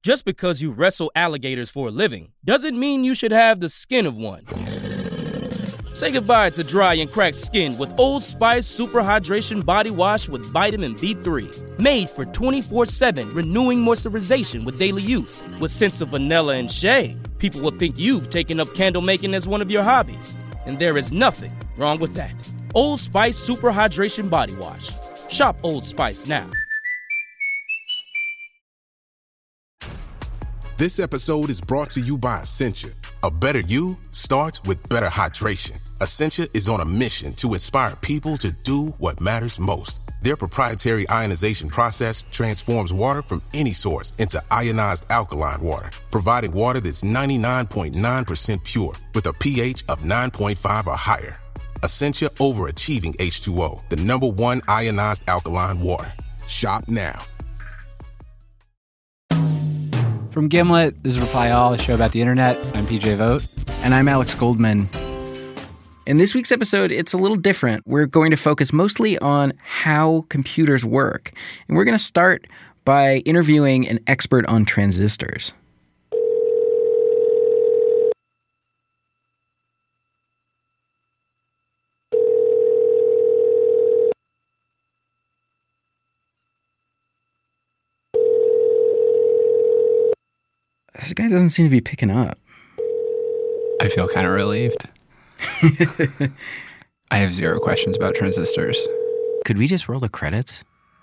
Just because you wrestle alligators for a living doesn't mean you should have the skin of one. Say goodbye to dry and cracked skin with Old Spice Super Hydration Body Wash with Vitamin B3. Made for 24/7 renewing moisturization with daily use. With scents of vanilla and shea, people will think you've taken up candle making as one of your hobbies. And there is nothing wrong with that. Old Spice Super Hydration Body Wash. Shop Old Spice now. This episode is brought to you by Essentia. A better you starts with better hydration. Essentia is on a mission to inspire people to do what matters most. Their proprietary ionization process transforms water from any source into ionized alkaline water, providing water that's 99.9% pure with a pH of 9.5 or higher. Essentia overachieving H2O, the #1 ionized alkaline water. Shop now. From Gimlet, this is Reply All, a show about the internet. I'm PJ Vogt. And I'm Alex Goldman. In this week's episode, it's a little different. We're going to focus mostly on how computers work. And we're going to start by interviewing an expert on transistors. This guy doesn't seem to be picking up. I feel kind of relieved. I have zero questions about transistors. Could we just roll the credits?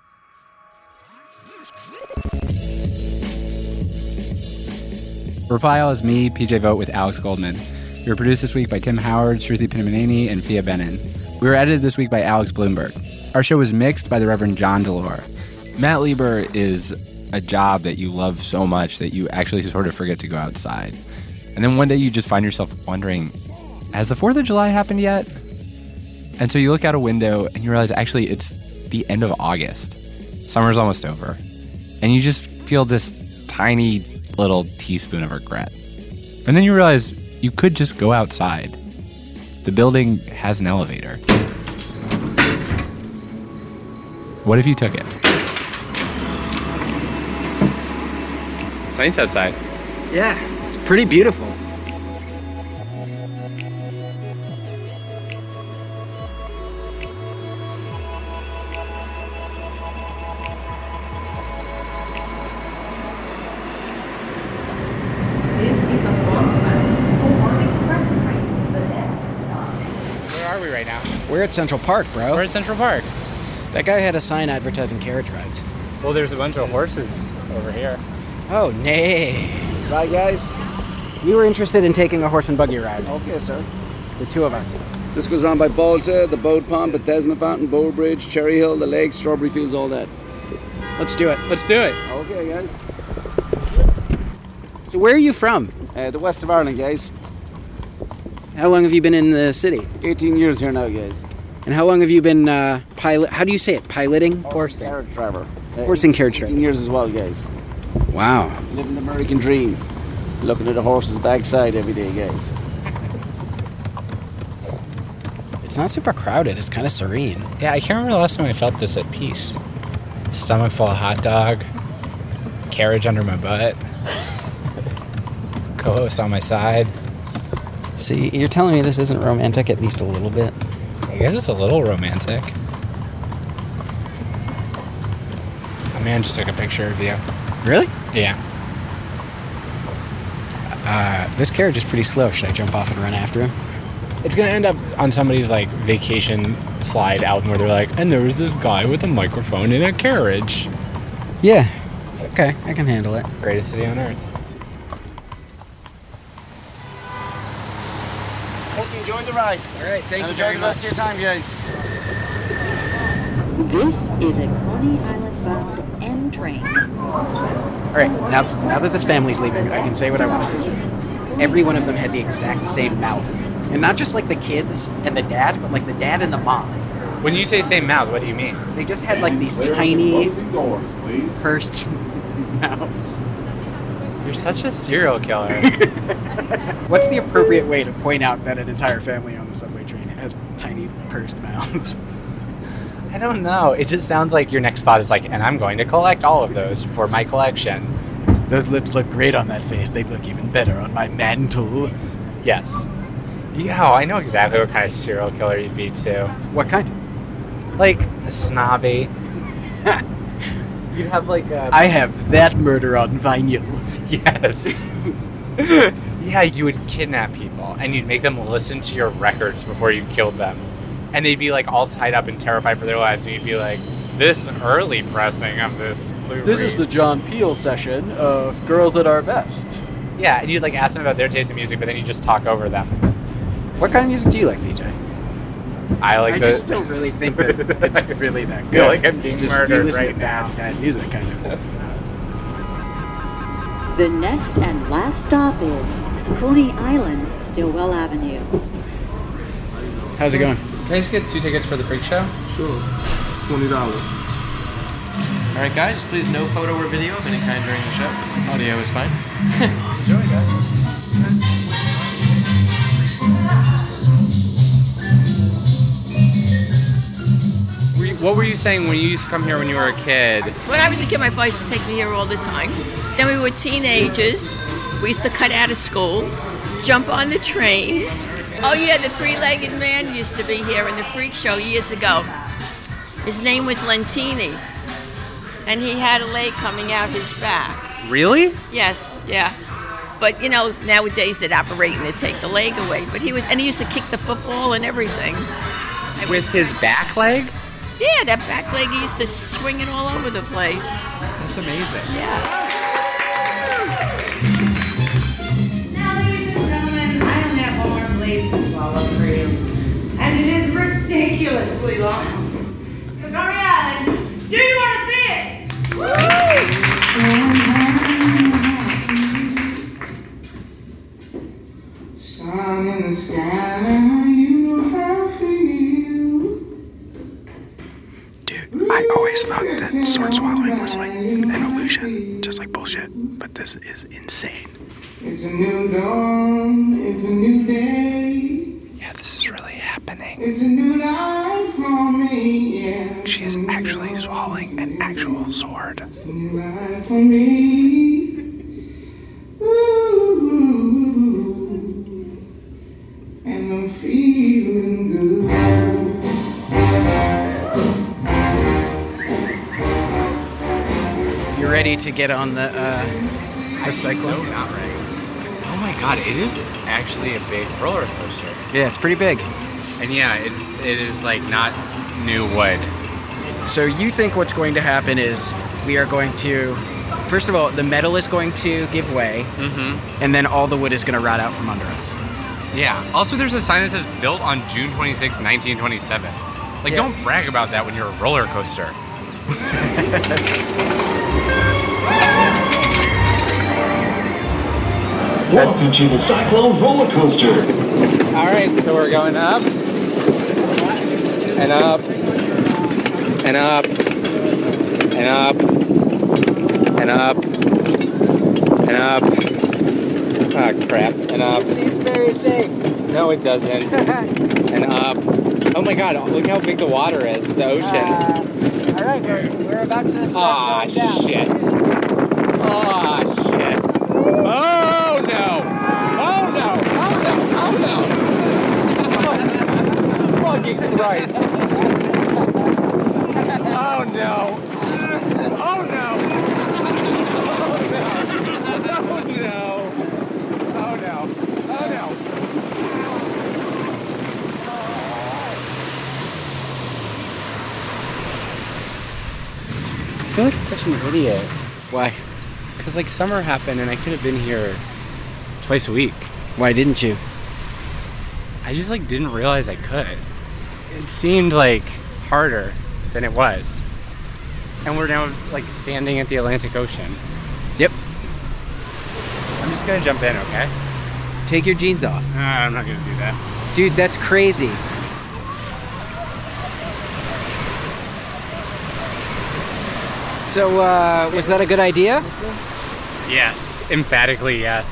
Reply All is me, PJ Vogt, with Alex Goldman. We were produced this week by Tim Howard, Shruti Pinnamaneni, and Fia Benin. We were edited this week by Alex Bloomberg. Our show was mixed by the Reverend John Delore. Matt Lieber is a job that you love so much that you actually sort of forget to go outside. And then one day you just find yourself wondering, has the 4th of July happened yet? And so you look out a window and you realize actually it's the end of August. Summer's almost over. And you just feel this tiny little teaspoon of regret. And then you realize you could just go outside. The building has an elevator. What if you took it? It's nice outside. Yeah, it's pretty beautiful. Where are we right now? We're at Central Park, bro. We're at Central Park. That guy had a sign advertising carriage rides. Well, there's a bunch of horses over here. Oh, nay. Bye, guys. We were interested in taking a horse and buggy ride. Okay, sir. The two of us. This goes around by Balta, the Boat Pond, Bethesda Fountain, Bow Bridge, Cherry Hill, the Lake, Strawberry Fields, all that. Let's do it. Let's do it. Okay, guys. So where are you from? The west of Ireland, guys. How long have you been in the city? 18 years here now, guys. And how long have you been how do you say it? Piloting? Horsing. Carriage driver. Horsing carriage driver. 18 years as well, guys. Wow. Living the American dream. Looking at a horse's backside every day, guys. It's not super crowded. It's kind of serene. Yeah, I can't remember the last time I felt this at peace. Stomach full of hot dog, carriage under my butt, co-host on my side. See, you're telling me this isn't romantic at least a little bit. I guess it's a little romantic. A man just took a picture of you. Really? Yeah. This carriage is pretty slow. Should I jump off and run after him? It's going to end up on somebody's, vacation slide album where they're like, and there was this guy with a microphone in a carriage. Yeah. Okay, I can handle it. Greatest city on earth. Hope you enjoyed the ride. All right, thank you Enjoy very the much. rest of your time, guys. This is a Coney Island-bound N train. All right, now that this family's leaving, I can say what I wanted to say. Every one of them had the exact same mouth. And not just like the kids and the dad, but like the dad and the mom. When you say same mouth, what do you mean? They just had like these tiny, pursed mouths. You're such a serial killer. What's the appropriate way to point out that an entire family on the subway train has tiny, pursed mouths? I don't know. It just sounds like your next thought is like, and I'm going to collect all of those for my collection. Those lips look great on that face. They'd look even better on my mantle. Yes. Yeah, I know exactly what kind of serial killer you'd be, too. What kind? Like, a snobby. You'd have, like, a... I have that murder on vinyl. Yes. Yeah, you would kidnap people, and you'd make them listen to your records before you killed them. And they'd be, like, all tied up and terrified for their lives, and you'd be like, this early pressing of this Lou This Reed. is the John Peel session of Girls at Our Best. Yeah, and you'd, like, ask them about their taste in music, but then you just talk over them. What kind of music do you like, BJ? I just don't really think that it's really that good. feel like I'm being just murdered you listen right to now. bad music, kind of. The next and last stop is Coney Island, Stillwell Avenue. How's it going? Can I just get 2 tickets for the freak show? Sure. It's $20. All right, guys, please no photo or video of any kind during the show. Audio is fine. Enjoy, guys. What were you saying when you used to come here when you were a kid? When I was a kid, my father used to take me here all the time. Then we were teenagers. We used to cut out of school, jump on the train. Oh yeah, the 3-legged man used to be here in the freak show years ago. His name was Lentini, and he had a leg coming out his back. Really? Yes, yeah. But you know, nowadays they'd operate and they'd take the leg away. But he used to kick the football and everything. With his back leg? Yeah, that back leg, he used to swing it all over the place. That's amazing. Yeah. Now, ladies and gentlemen, I don't have one more blade to swallow for you. And it is ridiculously long. So, Coney Island, do you want to see it? Woo! Sun in the sky, you know how I feel. Dude, I always thought that sword swallowing was like an illusion, just like bullshit. But this is insane. It's a new dawn, it's a new day. Yeah, this is really happening. It's a new life for me, yeah. She is actually swallowing an actual sword. It's a new life for me. Ooh, and I'm feeling good. You ready to get on the cyclone? No, not ready. Oh my god, it is actually a big roller coaster. Yeah, it's pretty big. And yeah, it is like not new wood. So you think what's going to happen is we are going to, first of all, the metal is going to give way, and then all the wood is going to rot out from under us. Yeah. Also, there's a sign that says built on June 26, 1927. Like, don't brag about that when you're a roller coaster. Welcome to the Cyclone roller coaster. All right, so we're going up and up and up and up and up and up. Ah, crap. And up. It seems very safe. No, it doesn't. And up. Oh my god, look how big the water is, the ocean. All right, we're about to start going down. Shit. Oh, shit. Oh, no. Oh, no. Oh, no. Oh, no. Fucking Christ. Oh, no. Oh, no. Oh, no. Oh, no. Oh, no. I feel like such an idiot. Why? Because, like, summer happened and I could have been here twice a week. Why didn't you? I just, like, didn't realize I could. It seemed, like, harder than it was. And we're now, like, standing at the Atlantic Ocean. Yep. I'm just gonna jump in, okay? Take your jeans off. I'm not gonna do that. Dude, that's crazy. So, was that a good idea? Yes. Emphatically, yes.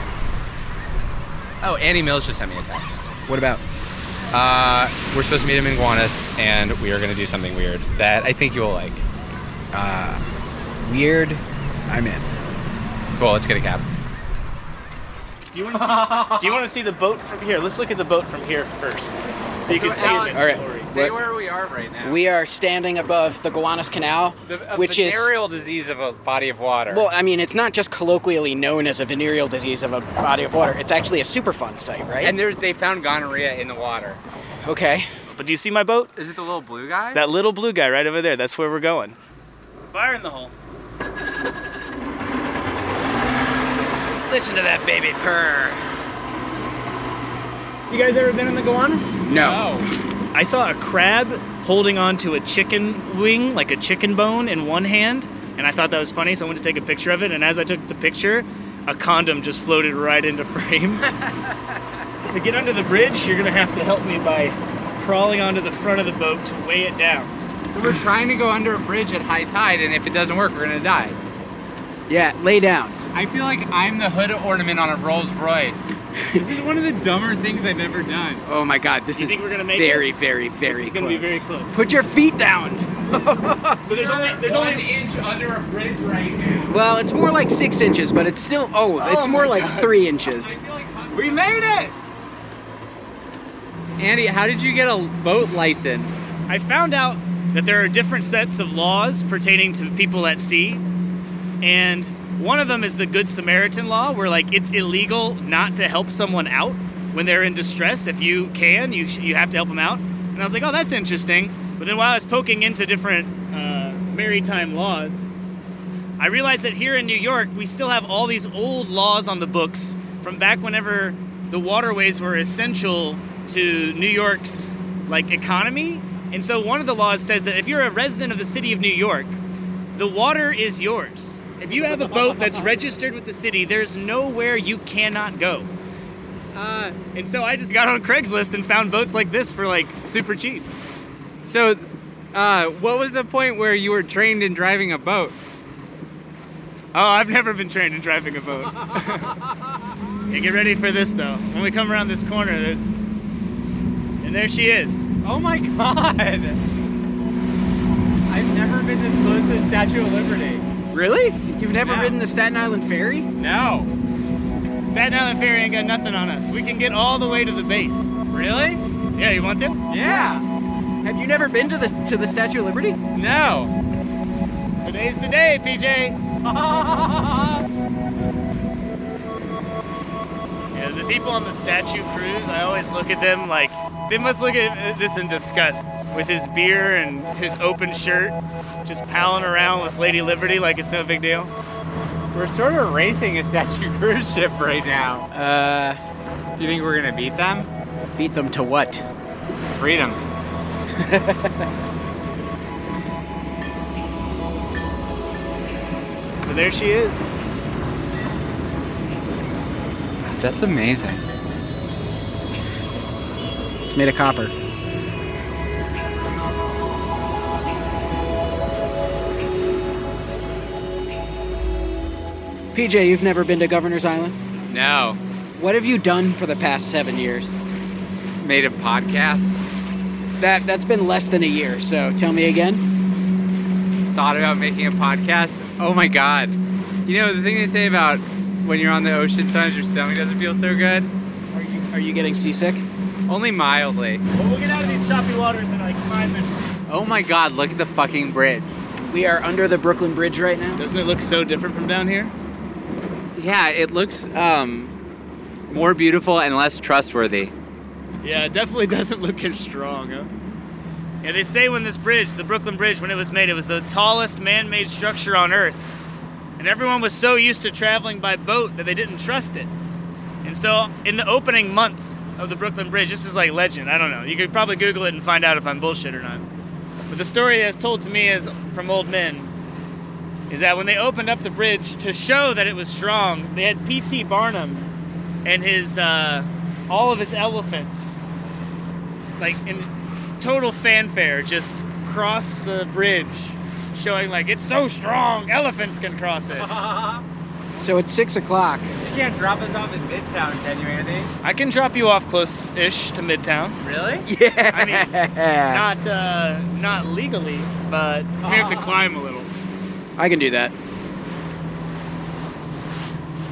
Oh, Annie Mills just sent me a text. What about? We're supposed to meet him in Gowanus, and we are gonna do something weird that I think you will like. Weird? I'm in. Cool, let's get a cab. Do you want to see the boat from here? Let's look at the boat from here first, so you can see it. All right. Say where we are right now. We are standing above the Gowanus Canal, which is venereal disease of a body of water. Well, I mean, it's not just colloquially known as a venereal disease of a body of water. It's actually a Superfund site, right? And they found gonorrhea in the water. Okay. But do you see my boat? Is it the little blue guy? That little blue guy right over there. That's where we're going. Fire in the hole. Listen to that baby purr. You guys ever been in the Gowanus? No. I saw a crab holding onto a chicken wing, like a chicken bone, in one hand, and I thought that was funny, so I went to take a picture of it, and as I took the picture, a condom just floated right into frame. To get under the bridge, you're gonna have to help me by crawling onto the front of the boat to weigh it down. So we're trying to go under a bridge at high tide, and if it doesn't work, we're gonna die. Yeah, lay down. I feel like I'm the hood ornament on a Rolls Royce. This is one of the dumber things I've ever done. Oh my God, this is think we're gonna make very, it? very, very This is close. gonna be very close. Put your feet down. So there's only an inch under a bridge right now. Well, it's more like 6 inches, but it's still, it's more like 3 inches. We made it! Andy, how did you get a boat license? I found out that there are different sets of laws pertaining to people at sea, and one of them is the Good Samaritan law, where like it's illegal not to help someone out when they're in distress. If you can, you have to help them out. And I was like, oh, that's interesting. But then while I was poking into different maritime laws, I realized that here in New York, we still have all these old laws on the books from back whenever the waterways were essential to New York's like economy. And so one of the laws says that if you're a resident of the city of New York, the water is yours. If you have a boat that's registered with the city, there's nowhere you cannot go. And so I just got on Craigslist and found boats like this for like super cheap. So, what was the point where you were trained in driving a boat? Oh, I've never been trained in driving a boat. Hey, get ready for this though. When we come around this corner, and there she is. Oh my God! I've never been this close to the Statue of Liberty. Really? You've never ridden the Staten Island Ferry? No. Staten Island Ferry ain't got nothing on us. We can get all the way to the base. Really? Yeah, you want to? Yeah. Have you never been to the Statue of Liberty? No. Today's the day, PJ. Yeah, the people on the statue cruise, I always look at them like, they must look at this in disgust with his beer and his open shirt, just palling around with Lady Liberty like it's no big deal. We're sort of racing a statue cruise ship right now. Do you think we're gonna beat them? Beat them to what? Freedom. But there she is. That's amazing. It's made of copper. PJ, you've never been to Governor's Island? No. What have you done for the past 7 years? Made a podcast. That's been less than a year, so tell me again. Thought about making a podcast. Oh my God. You know, the thing they say about when you're on the ocean, sometimes your stomach doesn't feel so good. Are you getting seasick? Only mildly. Well, we'll get out of these choppy waters in like 5 minutes. Oh my God, look at the fucking bridge. We are under the Brooklyn Bridge right now. Doesn't it look so different from down here? Yeah, it looks more beautiful and less trustworthy. Yeah, it definitely doesn't look as strong, huh? Yeah, they say when this bridge, the Brooklyn Bridge, when it was made, it was the tallest man-made structure on Earth. And everyone was so used to traveling by boat that they didn't trust it. And so in the opening months of the Brooklyn Bridge, this is like legend, I don't know. You could probably Google it and find out if I'm bullshit or not. But the story that's told to me is from old men is that when they opened up the bridge to show that it was strong, they had P.T. Barnum and his all of his elephants, like in total fanfare, just cross the bridge, showing like it's so strong, elephants can cross it. So it's 6 o'clock. You can't drop us off in Midtown, can you, Andy? I can drop you off close-ish to Midtown. Really? Yeah. I mean, not legally, but we have to climb a little. I can do that.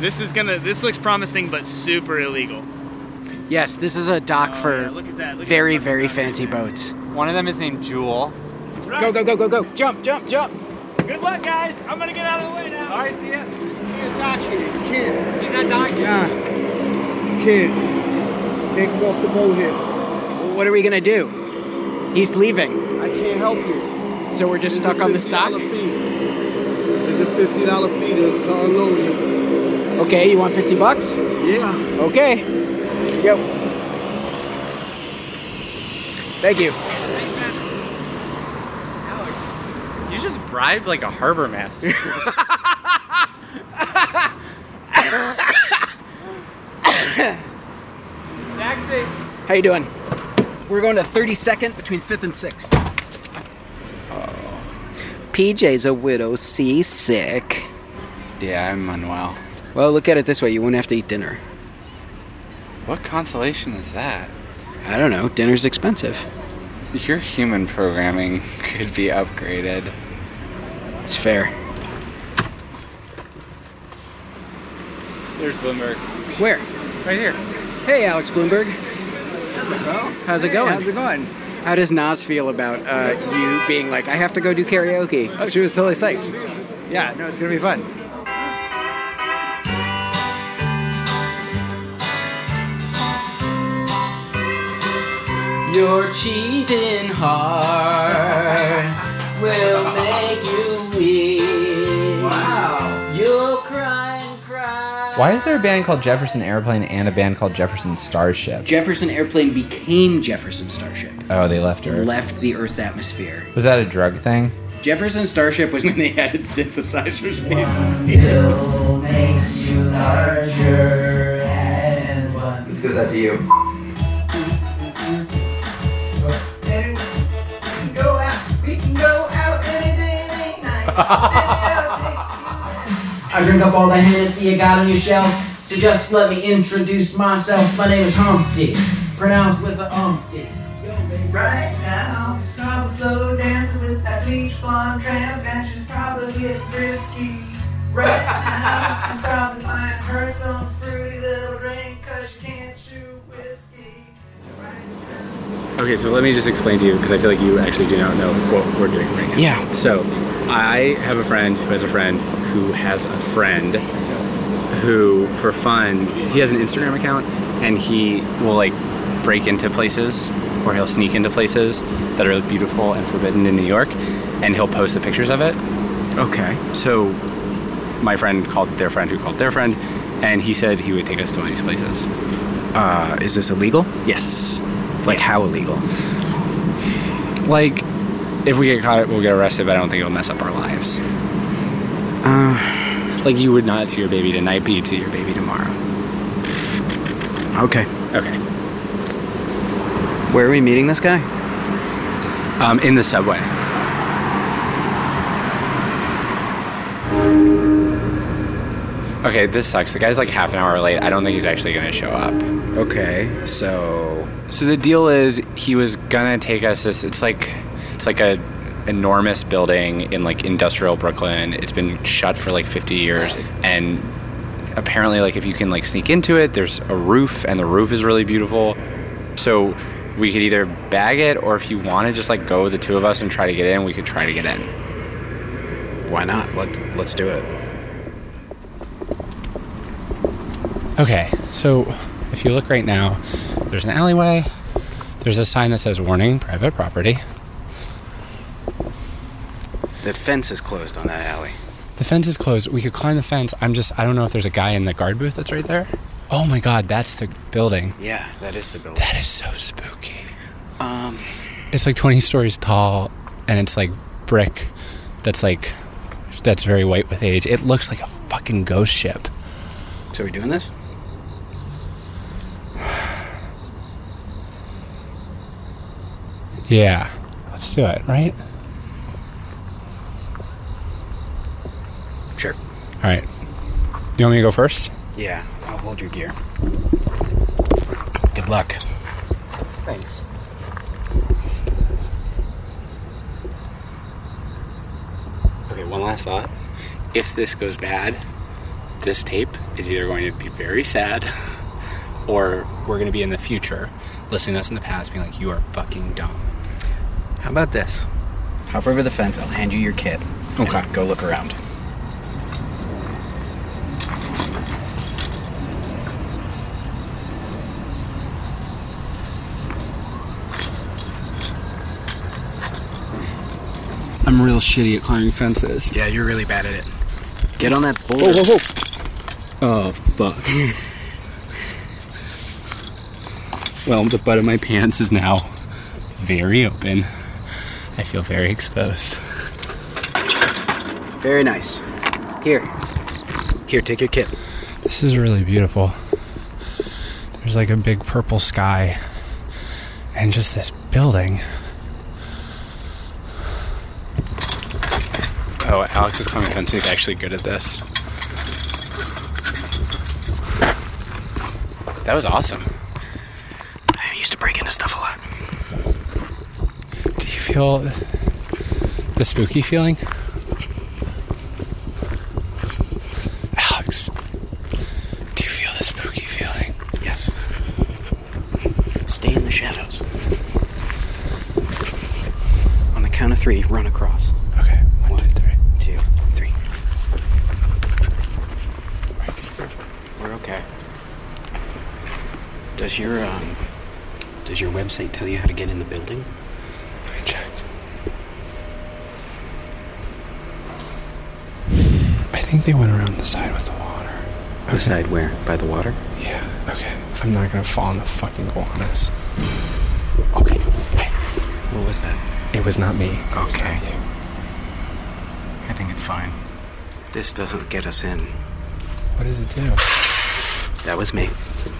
This looks promising, but super illegal. Yes, this is a dock for look at that. Look very, at that. very fancy boats. One of them is named Jewel. Go, go, go, go, go. Jump, jump, jump. Good luck, guys. I'm going to get out of the way now. All right, see ya. You can't dock here. You can't. He's not docking. Nah. You can't. Can't come off the boat here. What are we going to do? He's leaving. I can't help you. So we're just stuck on this dock? There's a $50 fee to unload you. Okay, you want $50? Yeah. Okay. Here you go. Thank you. You just bribed like a harbor master. Taxi. How you doing? We're going to 32nd between 5th and 6th. Oh. PJ's a widow, seasick. Yeah, I'm unwell. Well, look at it this way. You won't have to eat dinner. What consolation is that? I don't know. Dinner's expensive. Your human programming could be upgraded. It's fair. There's Bloomberg. Where? Right here. Hey, Alex Bloomberg. Hello. How's it going? How's it going? How does Naz feel about you being like, I have to go do karaoke? Oh, she was totally psyched. Yeah, no, it's going to be fun. Your cheating heart will make you weep. Wow. You'll cry and cry. Why is there a band called Jefferson Airplane and a band called Jefferson Starship? Jefferson Airplane became Jefferson Starship. Oh, they left Earth. Left the Earth's atmosphere. Was that a drug thing? Jefferson Starship was when they added synthesizers, basically. Bill makes you larger and one. This goes out to you. We can go out any day, any night. I drink up all the Hennessy you got on your shelf, so just let me introduce myself. My name is Humpty, pronounced with a umpty. Right now, it's probably slow dancing with that bleach blonde tramp, and she's probably getting frisky. Right now, she's probably buying her some fruity little drink, cause she can't chew whiskey. Okay, so let me just explain to you, because I feel like you actually do not know what we're doing right now. Yeah. So, I have a friend who has a friend who has a friend who, for fun, he has an Instagram account, and he will, like, break into places, or he'll sneak into places that are beautiful and forbidden in New York, and he'll post the pictures of it. Okay. So, my friend called their friend who called their friend, and he said he would take us to one of these places. Is this illegal? Yes. Like, how illegal? Like, if we get caught, we'll get arrested, but I don't think it'll mess up our lives. Like, you would not see your baby tonight, but you'd see your baby tomorrow. Okay. Okay. Where are we meeting this guy? In the subway. Okay, this sucks. The guy's like half an hour late. I don't think he's actually going to show up. Okay, so the deal is he was going to take us it's like a enormous building in like industrial Brooklyn. It's been shut for like 50 years, and apparently like if you can like sneak into it, there's a roof, and the roof is really beautiful. So we could either bag it, or if you want to just like go the two of us and try to get in, we could try to get in. Why not? Let's do it. Okay, so if you look right now, there's an alleyway. There's a sign that says warning, private property. The fence is closed on that alley. The fence is closed. We could climb the fence. I don't know if there's a guy in the guard booth that's right there. Oh my God, that's the building. Yeah, that is the building. That is so spooky. It's like 20 stories tall, and it's like brick that's very white with age. It looks like a fucking ghost ship. So are we doing this? Yeah, let's do it, right? Sure. All right. You want me to go first? Yeah, I'll hold your gear. Good luck. Thanks. Okay, one last thought. If this goes bad, this tape is either going to be very sad or we're going to be in the future listening to us in the past being like, you are fucking dumb. How about this? Hop over the fence, I'll hand you your kit. Okay. And go look around. I'm real shitty at climbing fences. Yeah, you're really bad at it. Get on that boulder. Whoa. Oh, fuck. Well, the butt of my pants is now very open. I feel very exposed. Very nice. Here, take your kit. This is really beautiful. There's like a big purple sky and just this building. Oh, Alex is climbing fence. He's actually good at this. That was awesome. I used to break into stuff a lot. Do you feel the spooky feeling? Alex, do you feel the spooky feeling? Yes. Stay in the shadows. On the count of 3, run across. Okay, 1, 2, 3. 2, 3. We're okay. Does your website tell you how to get in the building? Let me check. I think they went around the side with the water. The side where? By the water? Yeah, okay. If I'm not gonna fall in the fucking iguanas. Okay. Hey. What was that? It was not me. Okay. I think it's fine. This doesn't get us in. What does it do? That was me.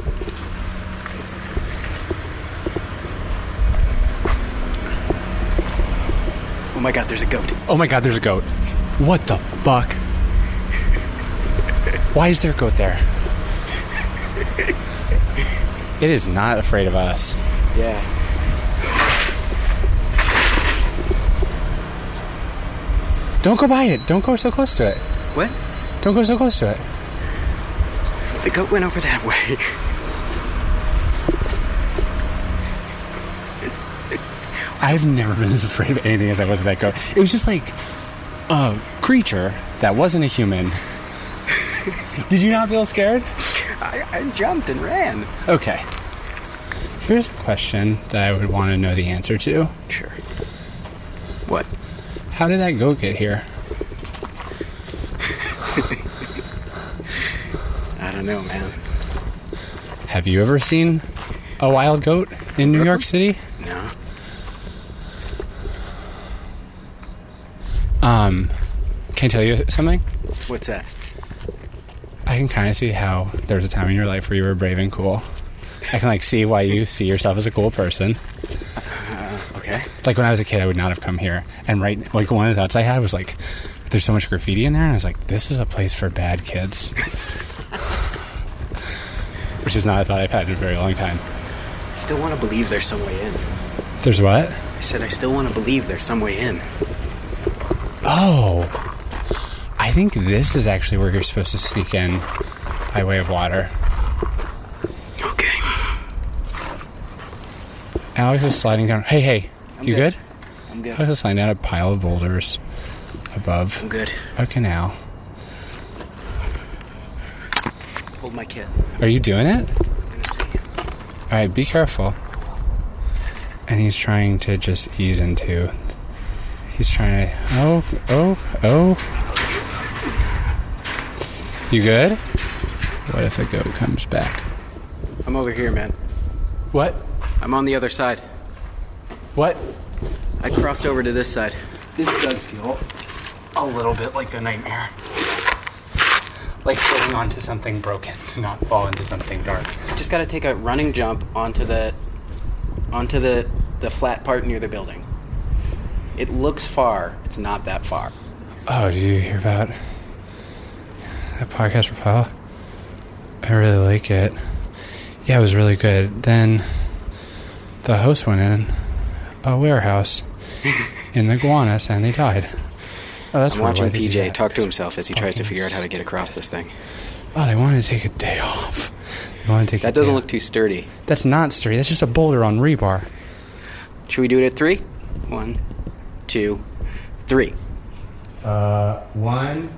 Oh my god, there's a goat. Oh my god, there's a goat. What the fuck? Why is there a goat there? It is not afraid of us. Yeah. Don't go by it. Don't go so close to it. What? Don't go so close to it. The goat went over that way. I've never been as afraid of anything as I was of that goat. It was just like a creature that wasn't a human. Did you not feel scared? I jumped and ran. Okay. Here's a question that I would want to know the answer to. Sure. What? How did that goat get here? I don't know, man. Have you ever seen a wild goat in New York City? No. Can I tell you something? What's that? I can kind of see how there's a time in your life where you were brave and cool. I can see why you see yourself as a cool person. Okay. Like when I was a kid, I would not have come here. And one of the thoughts I had was there's so much graffiti in there, and I was like, this is a place for bad kids. Which is not a thought I've had in a very long time. Still want to believe there's some way in. There's what? I said I still want to believe there's some way in. Oh. I think this is actually where you're supposed to sneak in by way of water. Okay. Alex is sliding down. Hey. You good? I'm good. Alex is sliding down a pile of boulders above. I'm good. A canal. Hold my kit. Are you doing it? I'm gonna see. Alright, be careful. And he's trying to just ease into... He's trying to... Oh. You good? What if a goat comes back? I'm over here, man. What? I'm on the other side. What? I crossed over to this side. This does feel a little bit like a nightmare. Like holding onto something broken to not fall into something dark. Just gotta take a running jump onto the flat part near the building. It looks far. It's not that far. Oh, did you hear about that podcast for Paul? I really like it. Yeah, it was really good. Then the host went in a warehouse in the iguanas and they died. Oh, that's I'm watching PJ talk to himself as he tries to figure out how to get across this thing. Oh, they wanted to take a day off. That doesn't look too sturdy. That's not sturdy. That's just a boulder on rebar. Should we do it at 3? 1, 2, 3. 1.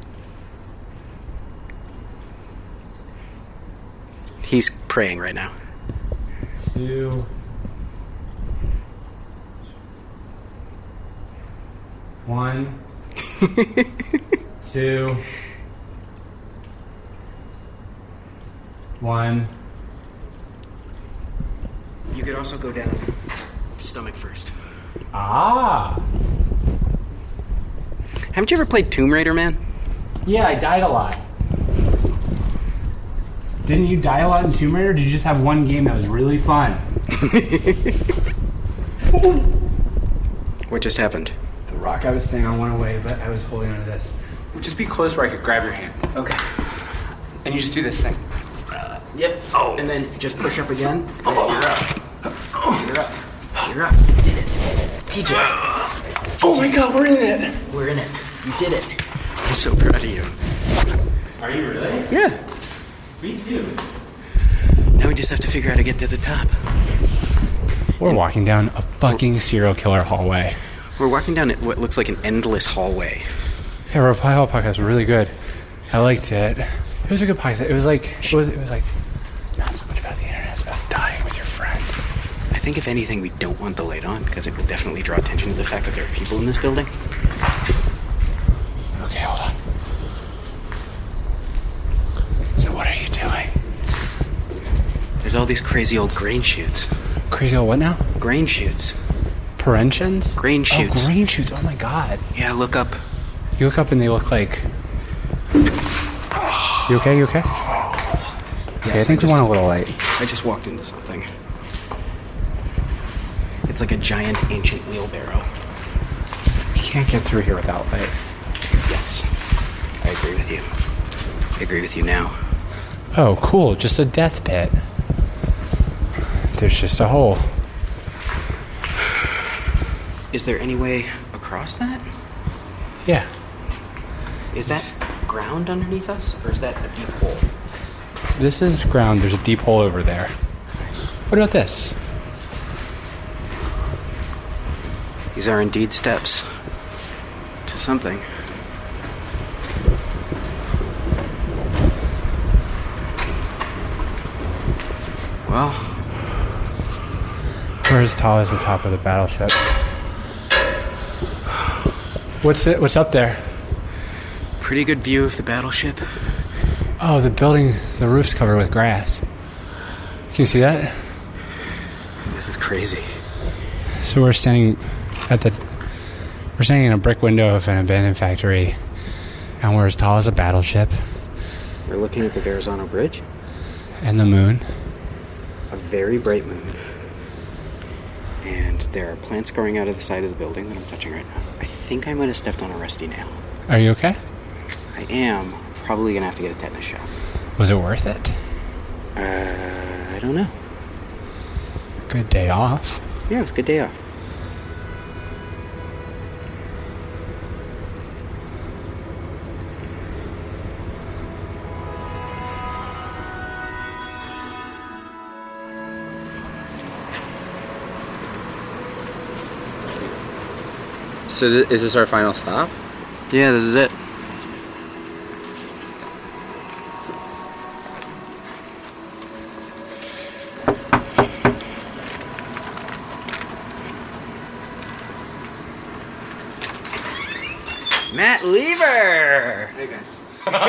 He's praying right now. 2. 1. 2. 1. You could also go down stomach first. Ah! Haven't you ever played Tomb Raider, man? Yeah, I died a lot. Didn't you die a lot in Tomb Raider? Or did you just have one game that was really fun? What just happened? The rock I was standing on went away, but I was holding onto this. Just be close where I could grab your hand. Okay. And you just do this thing. Yep. Oh. And then just push up again. Oh. You're up. You're up. You're up. You did it. PJ. Oh my god, we're in it. We're in it. You did it. I'm so proud of you. Are you really? Yeah. Me too. Now we just have to figure out how to get to the top. We're walking down a fucking serial killer hallway. We're walking down what looks like an endless hallway. Yeah, Reply All podcast was really good. I liked it. It was a good podcast. It was like not so much about the internet, it's about dying with your friend. I think if anything, we don't want the light on because it would definitely draw attention to the fact that there are people in this building. Okay, hold on. So what are you doing? There's all these crazy old grain chutes. Crazy old what now? Grain chutes. Perentions? Grain chutes. Oh, grain chutes. Oh my god. Yeah, look up. You look up and they look like... You okay? You okay? Okay, Yes, I think we want a little light. I just walked into something. It's like a giant ancient wheelbarrow. We can't get through here without light. Yes. I agree with you. I agree with you now. Oh, cool. Just a death pit. There's just a hole. Is there any way across that? Yeah. Is that ground underneath us, or is that a deep hole? This is ground. There's a deep hole over there. What about this? These are indeed steps to something. Well, we're as tall as the top of the battleship. What's up there? Pretty good view of the battleship. Oh, the building, the roof's covered with grass. Can you see that? This is crazy. So we're standing in a brick window of an abandoned factory, and we're as tall as a battleship. We're looking at the Verrazano Bridge. And the moon. A very bright moon. And there are plants growing out of the side of the building that I'm touching right now. I think I might have stepped on a rusty nail. Are you okay? I am. Probably gonna have to get a tetanus shot. Was it worth it? I don't know. Good day off. Yeah, it's a good day off. So is this our final stop? Yeah, this is it. Matt Lieber! Hey guys. Are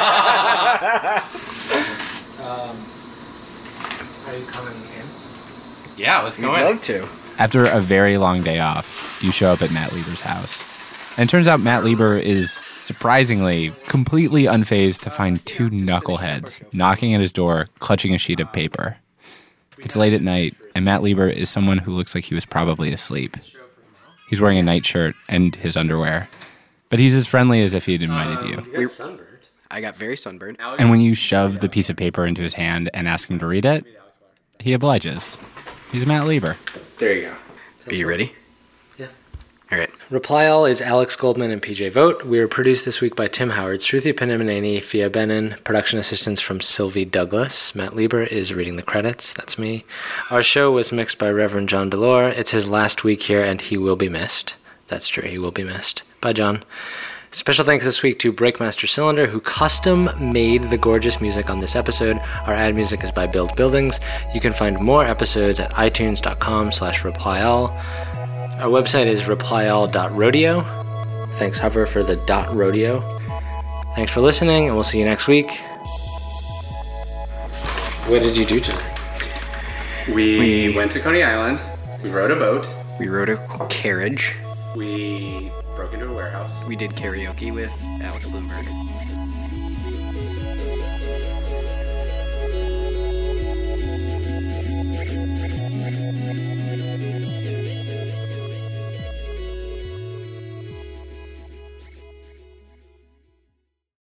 you coming in? Yeah, let's go in. I'd love to. After a very long day off, you show up at Matt Lieber's house. And it turns out Matt Lieber is, surprisingly, completely unfazed to find two knuckleheads knocking at his door, clutching a sheet of paper. It's late at night, and Matt Lieber is someone who looks like he was probably asleep. He's wearing a nightshirt and his underwear. But he's as friendly as if he'd invited you. You got sunburned. I got very sunburned. And when you shove the piece of paper into his hand and ask him to read it, he obliges. He's Matt Lieber. There you go. Are you ready? Yeah. All right. Reply All is Alex Goldman and PJ Vogt. We were produced this week by Tim Howard, Shruti Pinamaneni, Fia Benin, production assistance from Sylvie Douglas. Matt Lieber is reading the credits. That's me. Our show was mixed by Reverend John Delore. It's his last week here, and he will be missed. That's true, he will be missed. Bye, John. Special thanks this week to Breakmaster Cylinder, who custom made the gorgeous music on this episode. Our ad music is by Build Buildings. You can find more episodes at itunes.com/replyall. Our website is replyall.rodeo. Thanks, Hover, for the .rodeo. Thanks for listening, and we'll see you next week. What did you do today? We went to Coney Island. We rode a boat. We rode a carriage. We broke into a warehouse. We did karaoke with Alex Bloomberg.